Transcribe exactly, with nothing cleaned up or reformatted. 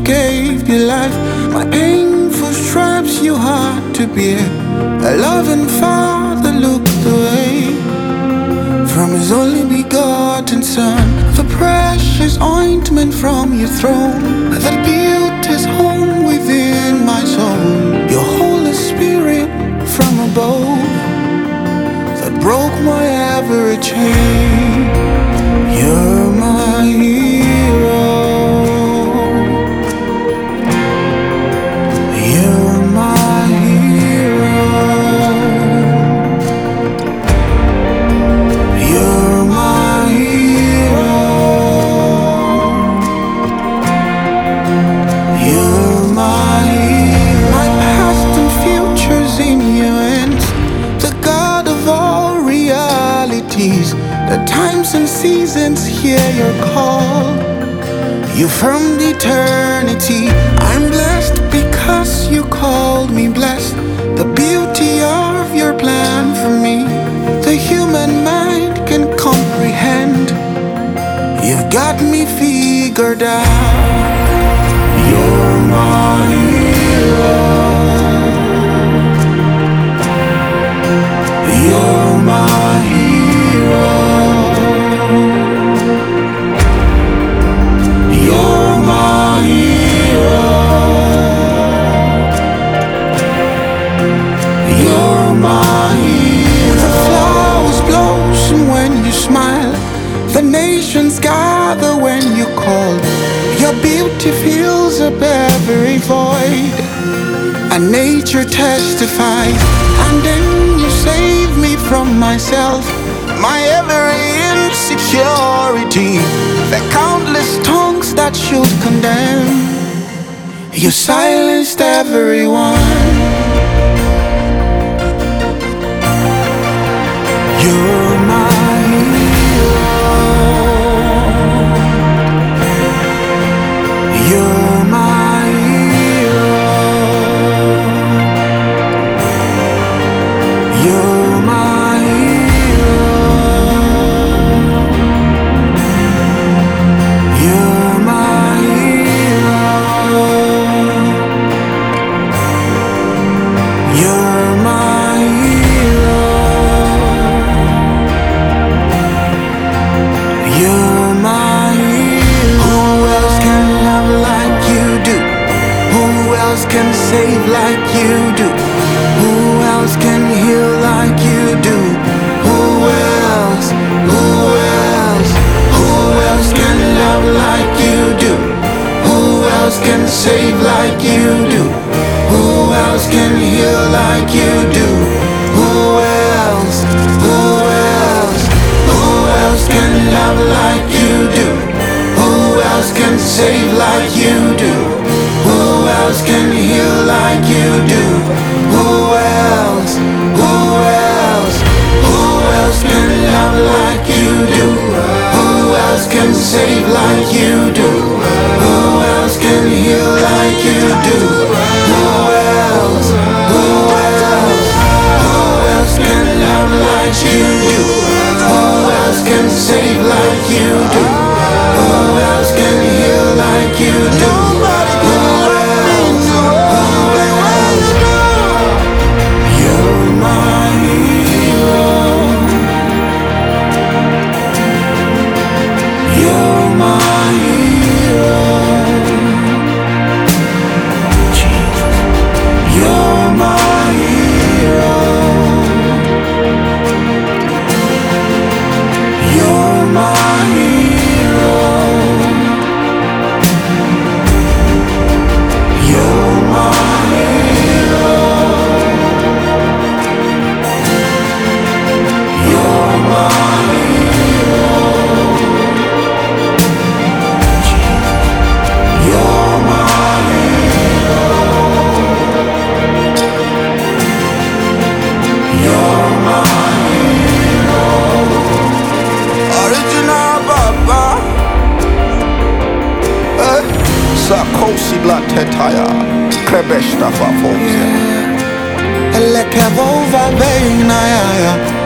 gave me life. My painful stripes you had to bear. A loving Father looked away from His only begotten Son. The precious ointment from your throne that built His home within my soul. Your Holy Spirit from above that broke my every chain. You're my hero. You're my hero. You're my hero. You're my hero. My past and future's in your hands. The God of all realities. The times and seasons hear your call. You from eternity. I'm blessed because you called me blessed. The beauty of your plan for me, the human mind can comprehend. You've got me figured out. You're my hero. You're my hero. You're my hero. You're my hero. The flowers blossom when you smile. The nations gather when you call. Your beauty fills up every void, and nature testifies. And then you save me from myself, my every insecurity. The countless tongues that should condemn, you silenced everyone. You're my hero. You're my hero. You're my hero. You're my hero. You're my hero. You're my hero. Who else can love like you do? Who else can save like you do? Who else can heal like you do? Who else? Who else? Who else can love like you do? Who else can save like you do? Who else can heal like you do? Who else? Who else? Who else can love like you do? Who else can save like you do? Who else can heal like you do? Who else? Who else? Who else can love like you do? Who else can save like you do? Who else can heal like you do? Who else? Who else? Who else can love like you do? Who else can save like you do? Who else can heal like you do? Who else? Who else? You're my hero. You're my hero. Jesus. You're my hero. You're my hero. You're my hero. You're my hero. You're my hero. You're my hero. Original Baba. Eh? Sakosi Blatetaya. Krebesh Tafa Fozia. Elekevova Begnaya.